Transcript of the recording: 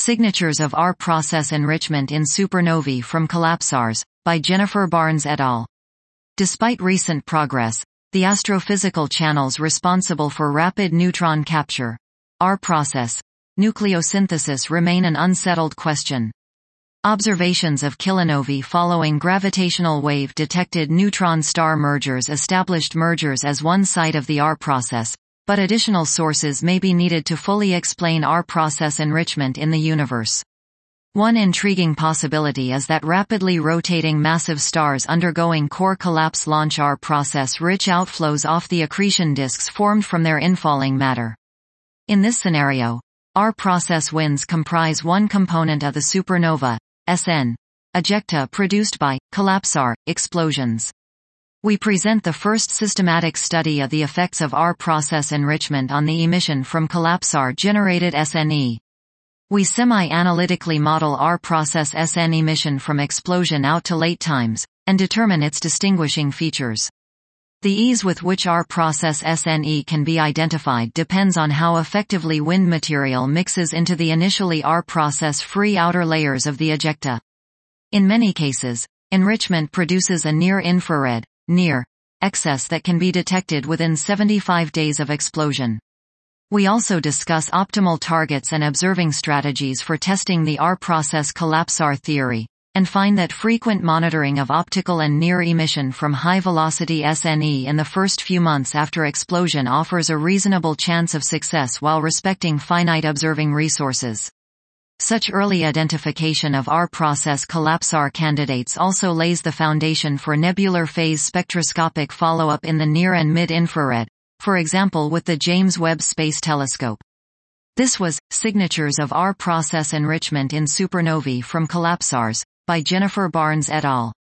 Signatures of R-process enrichment in supernovae from collapsars, by Jennifer Barnes et al. Despite recent progress, the astrophysical channels responsible for rapid neutron capture, R-process, nucleosynthesis remain an unsettled question. Observations of kilonovae following gravitational wave-detected neutron star mergers established mergers as one site of the R-process, but additional sources may be needed to fully explain R-process enrichment in the universe. One intriguing possibility is that rapidly rotating massive stars undergoing core collapse launch R-process-rich outflows off the accretion disks formed from their infalling matter. In this scenario, R-process winds comprise one component of the supernova, SN, ejecta produced by collapsar explosions. We present the first systematic study of the effects of R-process enrichment on the emission from collapsar-generated SNE. We semi-analytically model R-process SN emission from explosion out to late times, and determine its distinguishing features. The ease with which R-process SNE can be identified depends on how effectively wind material mixes into the initially R-process-free outer layers of the ejecta. In many cases, enrichment produces a near-infrared (NIR) excess that can be detected within 75 days of explosion. We also discuss optimal targets and observing strategies for testing the R-process collapsar theory, and find that frequent monitoring of optical and NIR emission from high-velocity SNE in the first few months after explosion offers a reasonable chance of success while respecting finite observing resources. Such early identification of R-process collapsar candidates also lays the foundation for nebular phase spectroscopic follow-up in the near and mid-infrared, for example with the James Webb Space Telescope. This was Signatures of R-process enrichment in supernovae from collapsars, by Jennifer Barnes et al.